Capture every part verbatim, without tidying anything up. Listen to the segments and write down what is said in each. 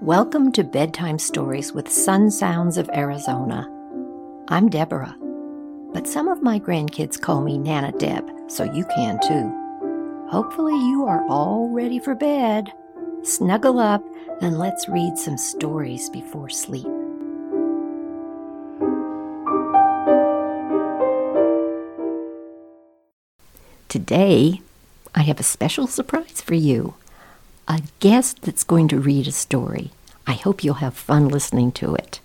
Welcome to Bedtime Stories with Sun Sounds of Arizona. I'm Deborah, but some of my grandkids call me Nana Deb, so you can too. Hopefully you are all ready for bed. Snuggle up and let's read some stories before sleep. Today, I have a special surprise for you. A guest that's going to read a story. I hope you'll have fun listening to it.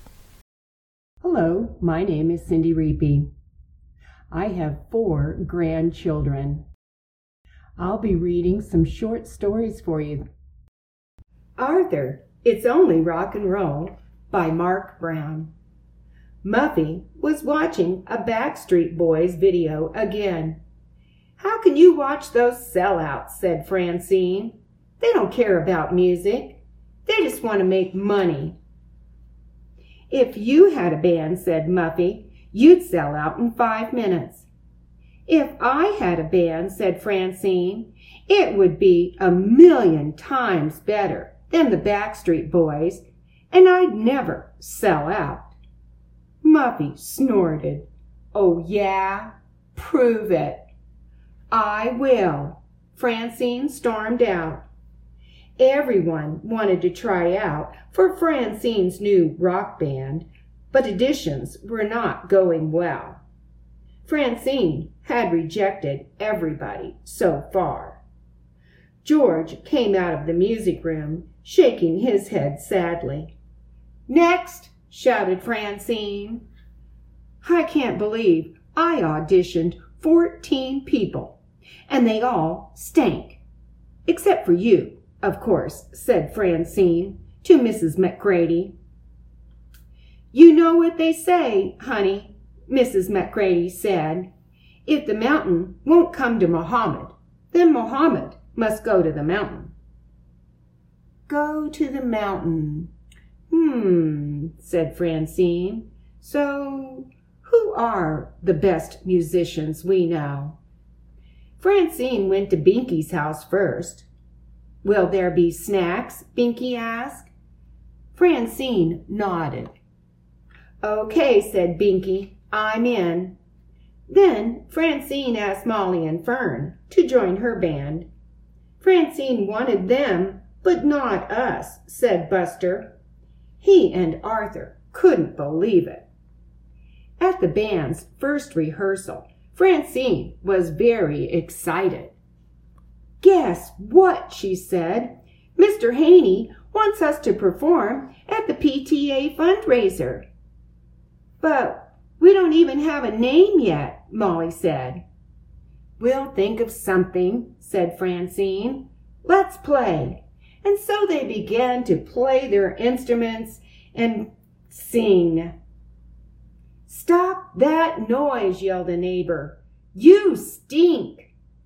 Hello, my name is Cindy Reapy. I have four grandchildren. I'll be reading some short stories for you. Arthur, It's Only Rock and Roll by Mark Brown. Muffy was watching a Backstreet Boys video again. How can you watch those sellouts, said Francine. They don't care about music. They just want to make money. If you had a band, said Muffy, you'd sell out in five minutes. If I had a band, said Francine, it would be a million times better than the Backstreet Boys, and I'd never sell out. Muffy snorted. Oh, yeah? Prove it. I will. Francine stormed out. Everyone wanted to try out for Francine's new rock band, but auditions were not going well. Francine had rejected everybody so far. George came out of the music room, shaking his head sadly. Next, shouted Francine. I can't believe I auditioned fourteen people, and they all stank, except for you. Of course, said Francine to Missus McGrady. You know what they say, honey, Missus McGrady said. If the mountain won't come to Mohammed, then Mohammed must go to the mountain. Go to the mountain. Hmm, said Francine. So, who are the best musicians we know? Francine went to Binky's house first. Will there be snacks? Binky asked. Francine nodded. Okay, said Binky. I'm in. Then Francine asked Molly and Fern to join her band. Francine wanted them, but not us, said Buster. He and Arthur couldn't believe it. At the band's first rehearsal, Francine was very excited. Guess what, she said. Mister Haney wants us to perform at the P T A fundraiser. But we don't even have a name yet, Molly said. We'll think of something, said Francine. Let's play. And so they began to play their instruments and sing. Stop that noise, yelled a neighbor. You stink.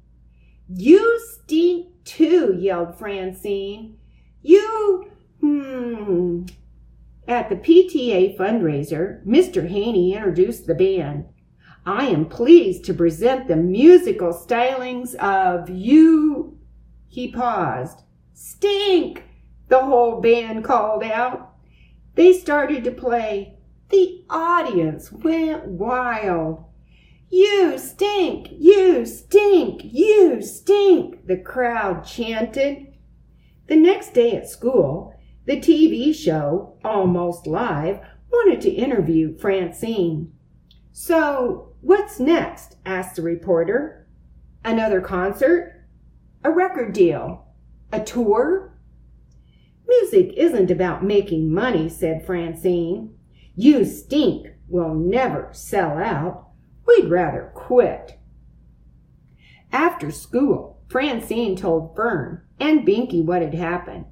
You stink too, yelled Francine. You, hmm. At the P T A fundraiser, Mister Haney introduced the band. I am pleased to present the musical stylings of you. He paused. Stink, the whole band called out. They started to play. The audience went wild. You stink! You stink! You stink! The crowd chanted. The next day at school, the T V show, Almost Live, wanted to interview Francine. So, what's next? Asked the reporter. Another concert? A record deal? A tour? Music isn't about making money, said Francine. You stink will never sell out. We'd rather quit. After school, Francine told Fern and Binky what had happened.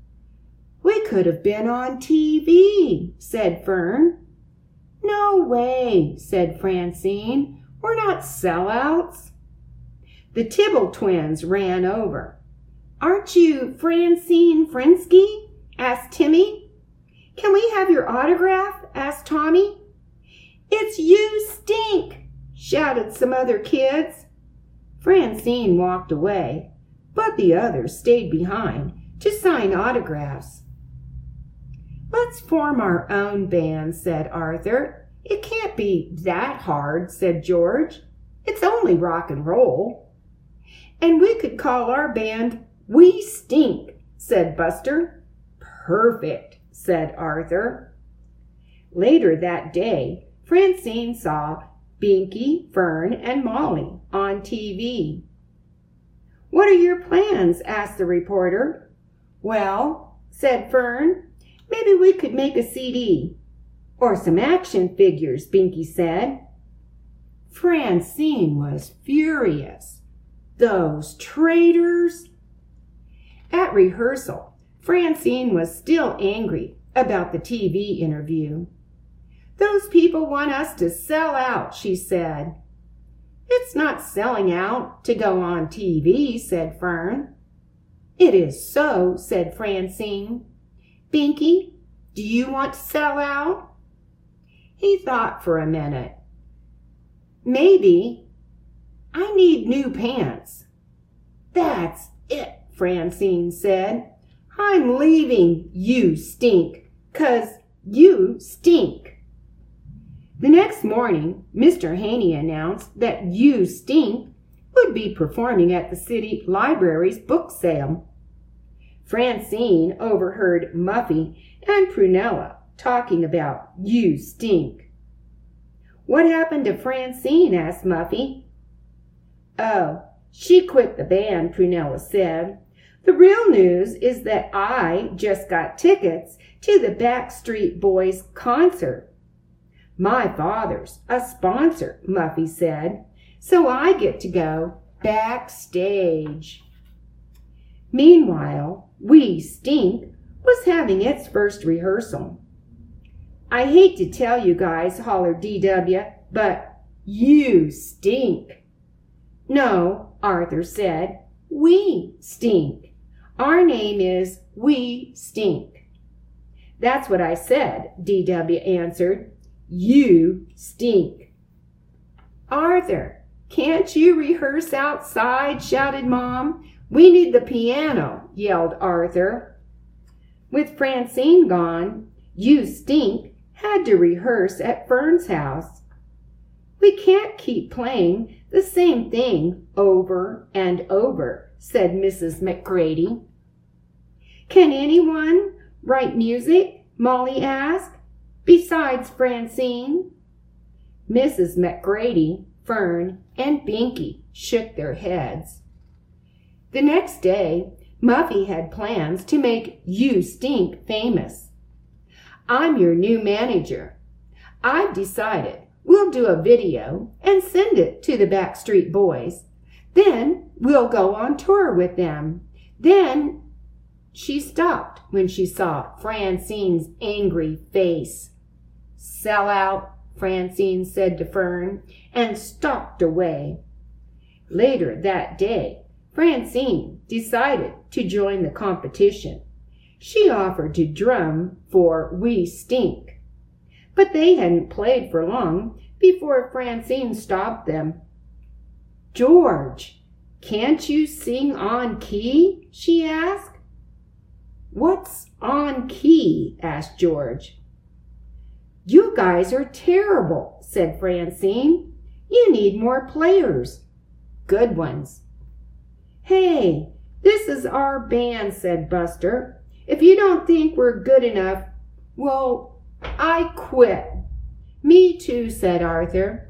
We could have been on T V, said Fern. No way, said Francine. We're not sellouts. The Tibble twins ran over. Aren't you Francine Frinsky? Asked Timmy. Can we have your autograph? Asked Tommy. It's you stink, shouted some other kids. Francine walked away, but the others stayed behind to sign autographs. "Let's form our own band," said Arthur. "It can't be that hard," said George. "It's only rock and roll." "And we could call our band We Stink," said Buster. "Perfect," said Arthur. Later that day, Francine saw Binky, Fern, and Molly on T V. "What are your plans?" asked the reporter. "Well," said Fern, "maybe we could make a C D." "Or some action figures," Binky said. Francine was furious. Those traitors! At rehearsal, Francine was still angry about the T V interview. "Those people want us to sell out," she said. "It's not selling out to go on T V," said Fern. "It is so," said Francine. "Binky, do you want to sell out?" He thought for a minute. "Maybe. I need new pants." "That's it," Francine said. "I'm leaving You Stink, 'cause you stink." The next morning, Mister Haney announced that You Stink would be performing at the city library's book sale. Francine overheard Muffy and Prunella talking about You Stink. "What happened to Francine?" asked Muffy. "Oh, she quit the band," Prunella said. "The real news is that I just got tickets to the Backstreet Boys concert." "My father's a sponsor," Muffy said, "so I get to go backstage." Meanwhile, We Stink was having its first rehearsal. "I hate to tell you guys," hollered D W, "but you stink." "No," Arthur said, "we stink. Our name is We Stink." "That's what I said," D W answered. "You stink." "Arthur, can't you rehearse outside?" shouted Mom. "We need the piano," yelled Arthur. With Francine gone, You Stink had to rehearse at Fern's house. "We can't keep playing the same thing over and over," said Missus McGrady. "Can anyone write music?" Molly asked. "Besides Francine?" Missus McGrady, Fern, and Binky shook their heads. The next day, Muffy had plans to make You Stink famous. "I'm your new manager. I've decided we'll do a video and send it to the Backstreet Boys. Then we'll go on tour with them. Then—" She stopped when she saw Francine's angry face. "Sell out," Francine said to Fern, and stalked away. Later that day, Francine decided to join the competition. She offered to drum for We Stink. But they hadn't played for long before Francine stopped them. "George, can't you sing on key?" she asked. "What's on key?" asked George. "You guys are terrible," said Francine. "You need more players. Good ones." "Hey, this is our band," said Buster. "If you don't think we're good enough, well, I quit." "Me too," said Arthur.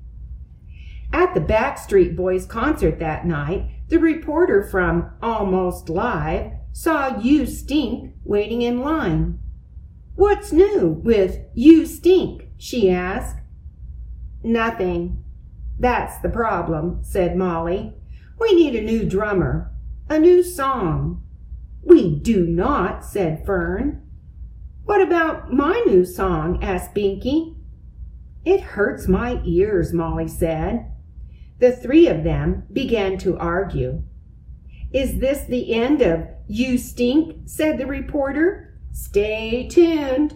At the Backstreet Boys concert that night, the reporter from Almost Live saw You Stink waiting in line. "What's new with You Stink?" she asked. "Nothing. That's the problem," said Molly. "We need a new drummer, a new song." "We do not," said Fern. "What about my new song?" asked Binky. "It hurts my ears," Molly said. The three of them began to argue. "Is this the end of You Stink?" said the reporter. "Stay tuned."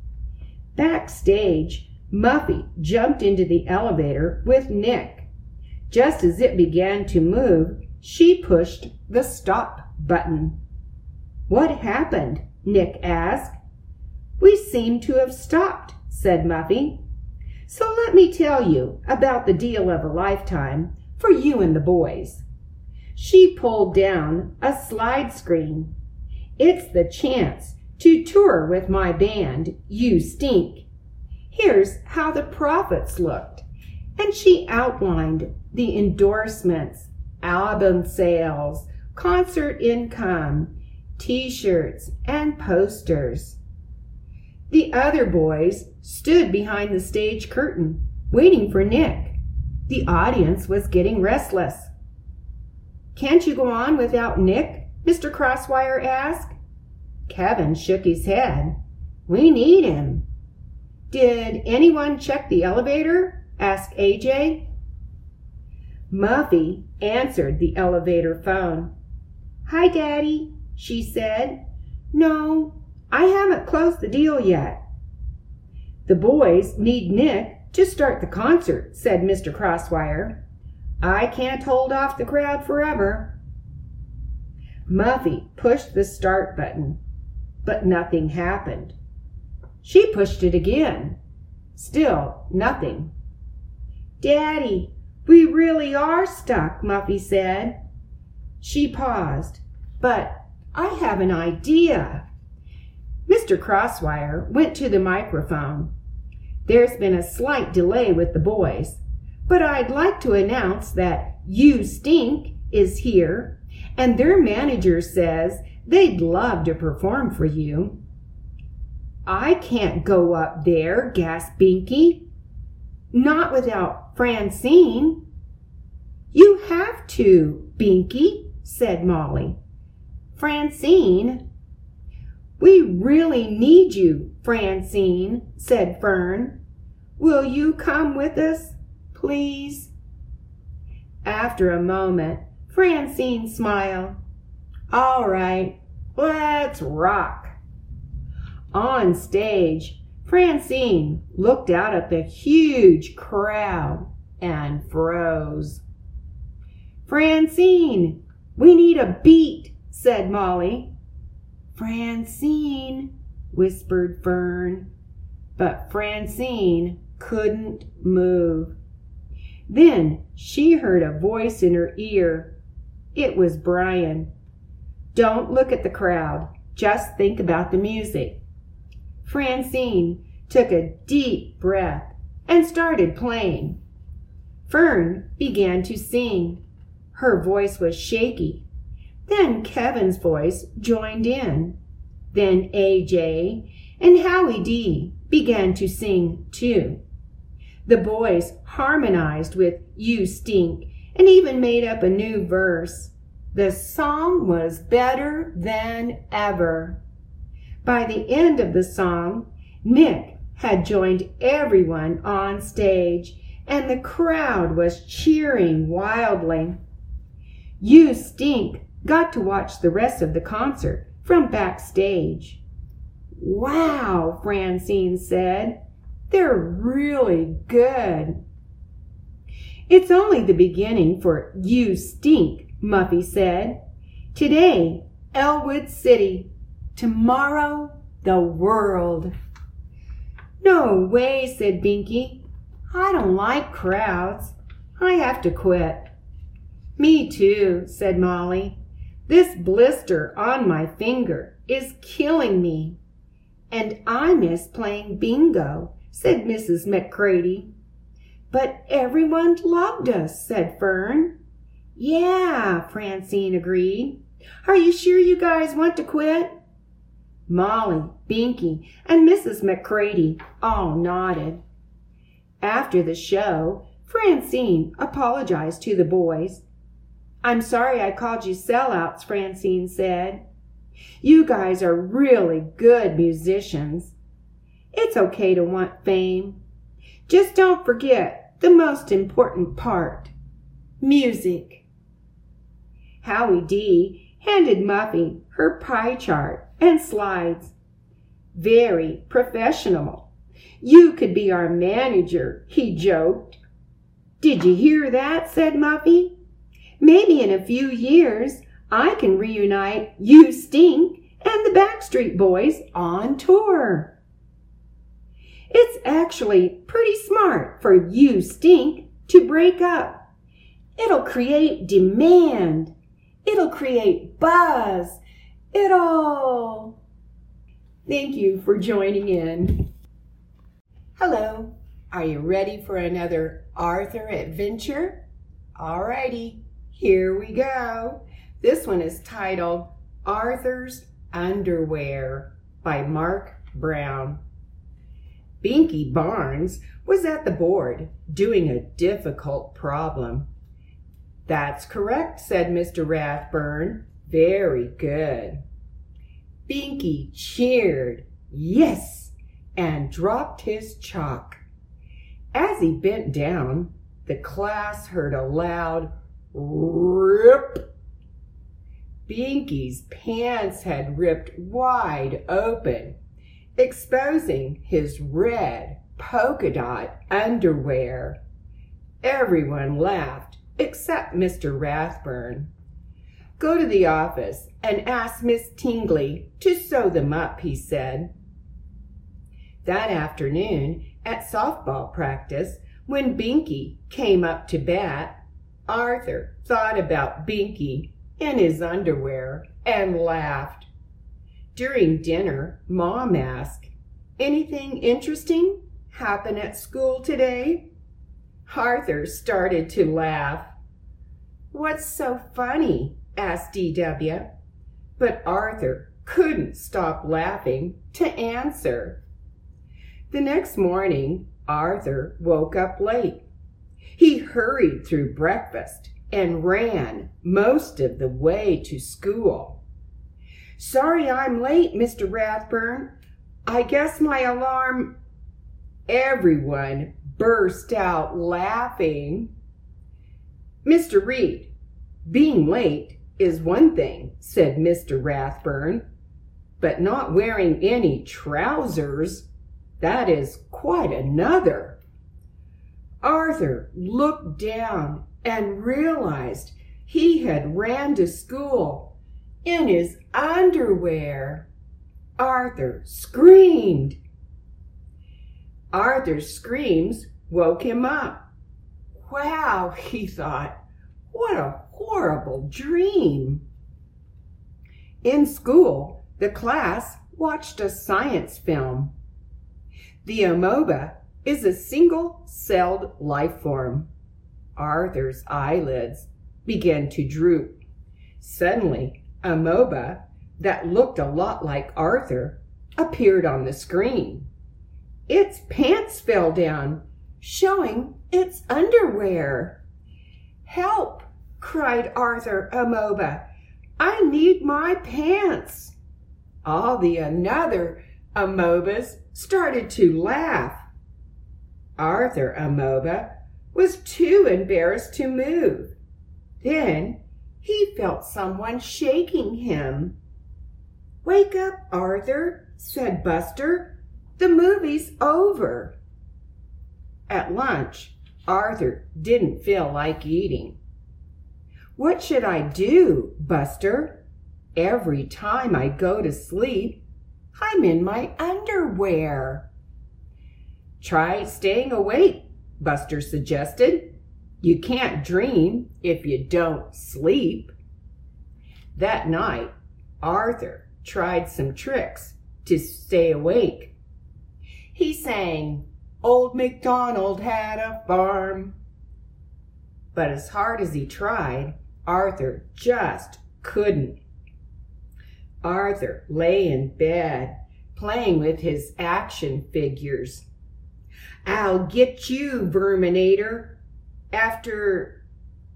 Backstage, Muffy jumped into the elevator with Nick. Just as it began to move, she pushed the stop button. "What happened?" Nick asked. "We seem to have stopped," said Muffy. "So let me tell you about the deal of a lifetime for you and the boys." She pulled down a slide screen. "It's the chance to tour with my band, You Stink. Here's how the profits looked." And she outlined the endorsements, album sales, concert income, T-shirts, and posters. The other boys stood behind the stage curtain, waiting for Nick. The audience was getting restless. "Can't you go on without Nick?" Mister Crosswire asked. Kevin shook his head. "We need him." "Did anyone check the elevator?" asked A J. Muffy answered the elevator phone. "Hi, Daddy," she said. "No, I haven't closed the deal yet." "The boys need Nick to start the concert," said Mister Crosswire. "I can't hold off the crowd forever." Muffy pushed the start button, but nothing happened. She pushed it again. Still nothing. "Daddy, we really are stuck," Muffy said. She paused. "But I have an idea." Mister Crosswire went to the microphone. "There's been a slight delay with the boys, but I'd like to announce that You Stink is here, and their manager says they'd love to perform for you." "I can't go up there," gasped Binky. "Not without Francine." "You have to, Binky," said Molly. "Francine." "We really need you, Francine," said Fern. "Will you come with us, please?" After a moment, Francine smiled. "All right, let's rock." On stage, Francine looked out at the huge crowd and froze. "Francine, we need a beat," said Molly. "Francine," whispered Fern. But Francine couldn't move. Then she heard a voice in her ear. It was Brian. "Don't look at the crowd. Just think about the music." Francine took a deep breath and started playing. Fern began to sing. Her voice was shaky. Then Kevin's voice joined in. Then A J and Howie D began to sing too. The boys harmonized with You Stink and even made up a new verse. The song was better than ever. By the end of the song, Nick had joined everyone on stage, and the crowd was cheering wildly. You Stink got to watch the rest of the concert from backstage. "Wow," Francine said. "They're really good." "It's only the beginning for You Stink," Muffy said. "Today, Elwood City. Tomorrow, the world." "No way," said Binky. "I don't like crowds. I have to quit." "Me too," said Molly. "This blister on my finger is killing me." "And I miss playing bingo," said Missus McCready. "But everyone loved us," said Fern. "Yeah," Francine agreed. "Are you sure you guys want to quit?" Molly, Binky, and Missus McCready all nodded. After the show, Francine apologized to the boys. "I'm sorry I called you sellouts," Francine said. "You guys are really good musicians. It's okay to want fame. Just don't forget the most important part, music." Howie D handed Muffy her pie chart and slides. "Very professional. You could be our manager," he joked. "Did you hear that?" said Muffy. "Maybe in a few years I can reunite You Stink and the Backstreet Boys on tour." actually pretty smart for you, Stink, to break up. It'll create demand. It'll create buzz. It'll... Thank you for joining in. Hello, are you ready for another Arthur adventure? Alrighty, here we go. This one is titled Arthur's Underwear by Mark Brown. Binky Barnes was at the board doing a difficult problem. That's correct, said Mister Rathburn. Very good. Binky cheered, yes, and dropped his chalk. As he bent down, the class heard a loud rip. Binky's pants had ripped wide open, exposing his red polka dot underwear. Everyone laughed except Mister Rathburn. Go to the office and ask Miss Tingley to sew them up, he said. That afternoon at softball practice, when Binky came up to bat, Arthur thought about Binky in his underwear and laughed. During dinner, Mom asked, "Anything interesting happen at school today?" Arthur started to laugh. "What's so funny?" asked D W. But Arthur couldn't stop laughing to answer. The next morning, Arthur woke up late. He hurried through breakfast and ran most of the way to school. "Sorry I'm late, Mister Rathburn. I guess my alarm..." Everyone burst out laughing. "Mister Reed, being late is one thing," said Mister Rathburn, "but not wearing any trousers, that is quite another." Arthur looked down and realized he had ran to school in his underwear. Arthur screamed. Arthur's screams woke him up. Wow, he thought, what a horrible dream. In school, the class watched a science film. The amoeba is a single-celled life form. Arthur's eyelids began to droop. Suddenly, amoeba that looked a lot like Arthur appeared on the screen. Its pants fell down, showing its underwear. "Help!" cried Arthur Amoeba. "I need my pants." All the other amoebas started to laugh. Arthur Amoeba was too embarrassed to move. Then he felt someone shaking him. "Wake up, Arthur," said Buster. "The movie's over." At lunch, Arthur didn't feel like eating. "What should I do, Buster? Every time I go to sleep, I'm in my underwear." "Try staying awake," Buster suggested. "You can't dream if you don't sleep." That night, Arthur tried some tricks to stay awake. He sang, "Old MacDonald had a farm." But as hard as he tried, Arthur just couldn't. Arthur lay in bed, playing with his action figures. "I'll get you, Verminator, after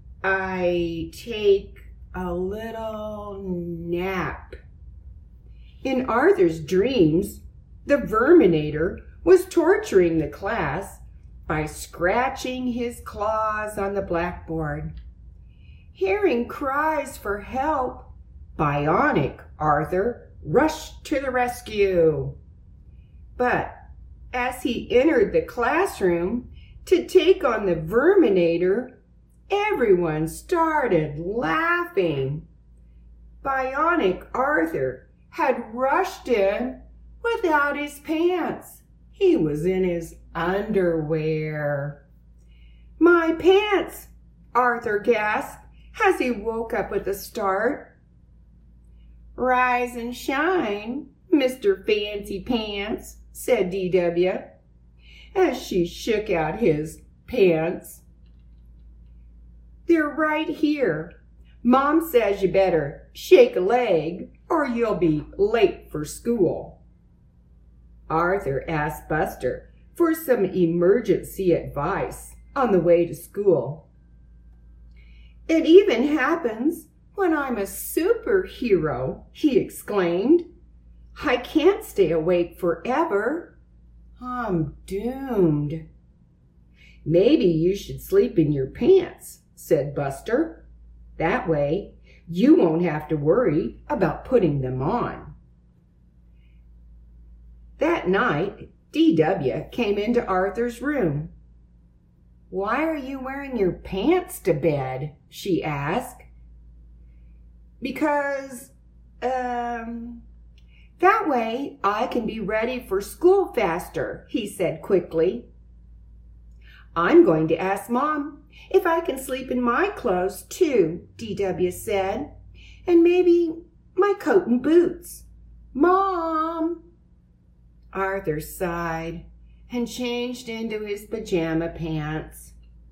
I take a little nap." In Arthur's dreams, the Verminator was torturing the class by scratching his claws on the blackboard. Hearing cries for help, Bionic Arthur rushed to the rescue. But as he entered the classroom to take on the Verminator, everyone started laughing. Bionic Arthur had rushed in without his pants. He was in his underwear. "My pants!" Arthur gasped as he woke up with a start. "Rise and shine, Mister Fancy Pants," said D W, as she shook out his pants. "They're right here. Mom says you better shake a leg or you'll be late for school." Arthur asked Buster for some emergency advice on the way to school. "It even happens when I'm a superhero," he exclaimed. "I can't stay awake forever. I'm doomed." "Maybe you should sleep in your pants," said Buster. "That way you won't have to worry about putting them on." That night, D W came into Arthur's room. "Why are you wearing your pants to bed?" she asked. "Because, um, that way I can be ready for school faster," he said quickly. "I'm going to ask Mom if I can sleep in my clothes too," D W said, "and maybe my coat and boots." "Mom!" Arthur sighed and changed into his pajama pants.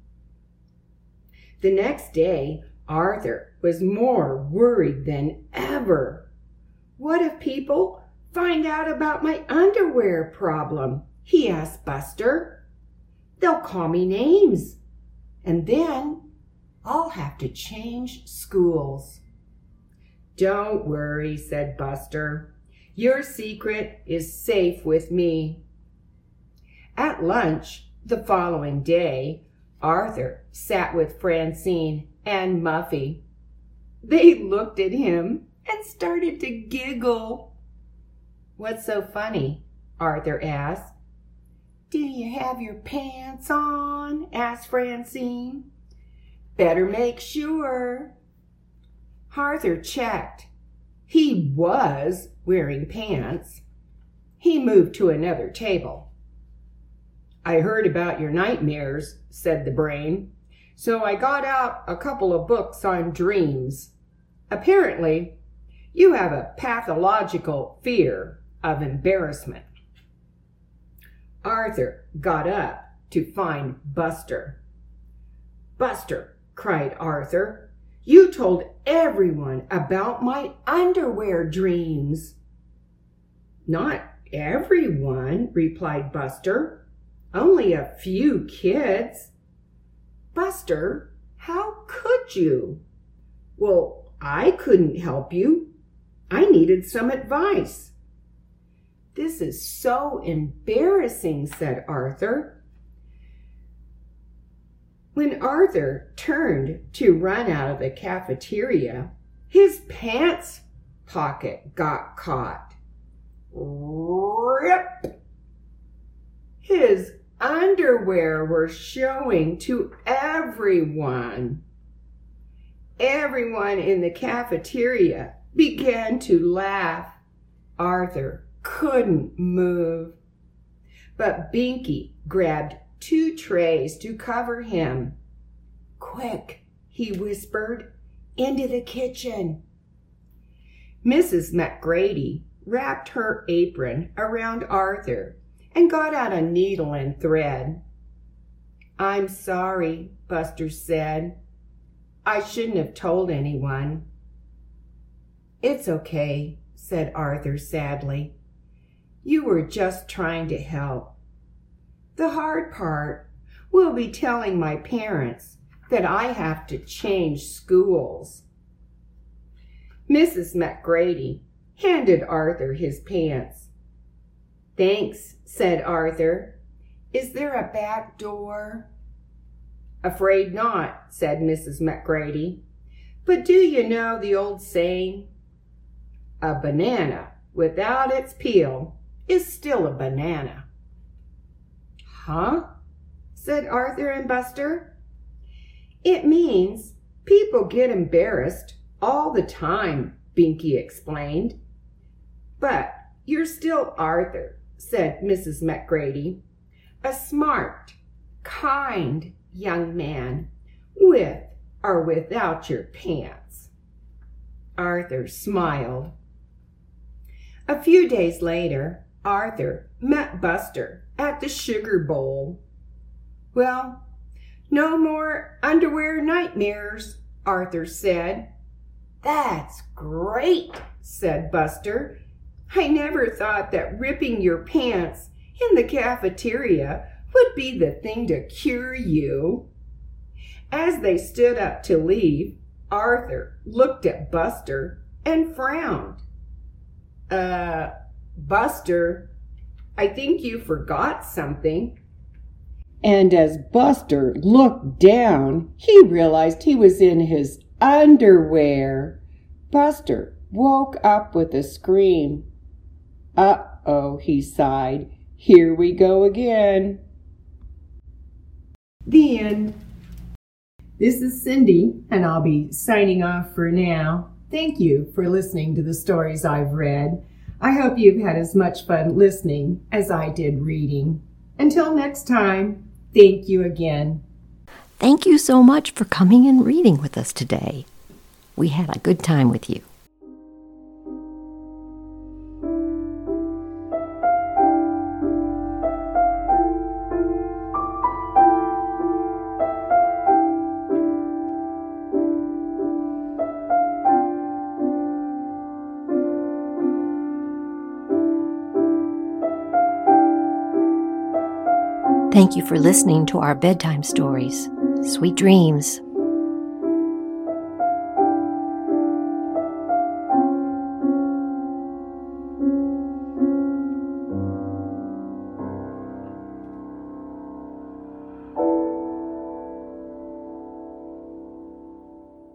The next day, Arthur was more worried than ever. "What if people find out about my underwear problem?" he asked Buster. "They'll call me names, and then I'll have to change schools." "Don't worry," said Buster. "Your secret is safe with me." At lunch the following day, Arthur sat with Francine and Muffy. They looked at him and started to giggle. "What's so funny?" Arthur asked. "Do you have your pants on?" asked Francine. "Better make sure." Arthur checked. He was wearing pants. He moved to another table. "I heard about your nightmares," said the brain, "so I got out a couple of books on dreams. Apparently, you have a pathological fear of embarrassment." Arthur got up to find Buster. "Buster," cried Arthur, "you told everyone about my underwear dreams." "Not everyone," replied Buster. "Only a few kids." "Buster, how could you?" "Well, I couldn't help you. I needed some advice." "This is so embarrassing," said Arthur. When Arthur turned to run out of the cafeteria, his pants pocket got caught. Rip! His underwear were showing to everyone. Everyone in the cafeteria began to laugh. Arthur couldn't move. But Binky grabbed two trays to cover him. "Quick," he whispered, "into the kitchen." Missus McGrady wrapped her apron around Arthur and got out a needle and thread. "I'm sorry," Buster said. "I shouldn't have told anyone." "It's okay," said Arthur sadly. "You were just trying to help. The hard part will be telling my parents that I have to change schools." Missus McGrady handed Arthur his pants. "Thanks," said Arthur. "Is there a back door?" "Afraid not," said Missus McGrady. "But do you know the old saying? A banana without its peel is still a banana." "Huh?" said Arthur and Buster. "It means people get embarrassed all the time," Binky explained. "But you're still Arthur, said Missus McGrady. "A smart, kind young man, with or without your pants." Arthur smiled. A few days later, Arthur met Buster at the sugar bowl. "Well, no more underwear nightmares," Arthur said. "That's great," said Buster. "I never thought that ripping your pants in the cafeteria would be the thing to cure you." As they stood up to leave, Arthur looked at Buster and frowned. Uh, Buster, I think you forgot something." And as Buster looked down, he realized he was in his underwear. Buster woke up with a scream. "Uh-oh," he sighed. "Here we go again." The end. This is Cindy, and I'll be signing off for now. Thank you for listening to the stories I've read. I hope you've had as much fun listening as I did reading. Until next time, thank you again. Thank you so much for coming and reading with us today. We had a good time with you. Thank you for listening to our bedtime stories. Sweet dreams.